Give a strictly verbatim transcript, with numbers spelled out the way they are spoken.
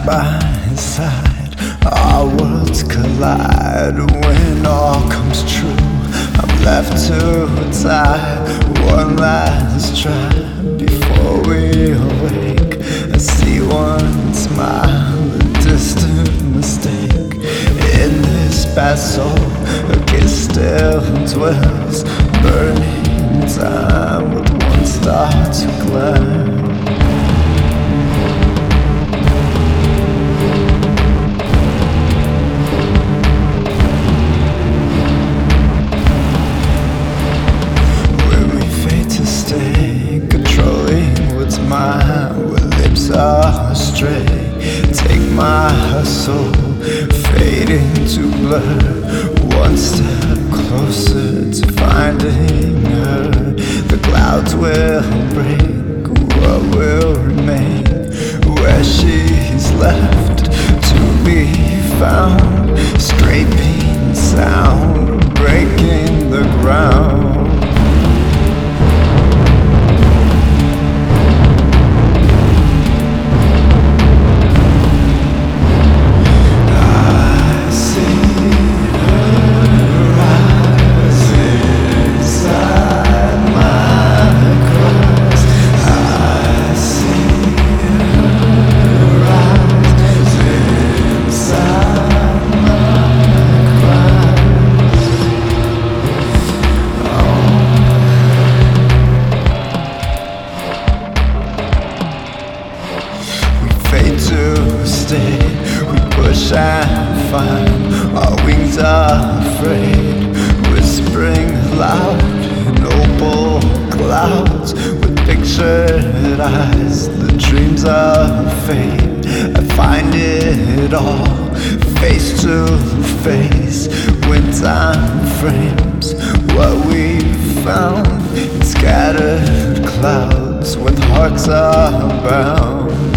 by side, our worlds collide. When all comes true, I'm left to die. One last try before we awake. I see one smile, a distant mistake. In this past soul, a kiss still dwells, burning time with one star to glare. Controlling what's mine, where lips are astray. Take my soul, fading to blur. One step closer to finding her. The clouds will break, what will remain? Where she's left to be found. Scraping sound, breaking the ground. To stay, we push and find. Our wings are afraid, whispering loud in opal clouds. With pictured eyes, the dreams of fate. I find it all face to face. When time frames what we found in scattered clouds, when hearts are bound.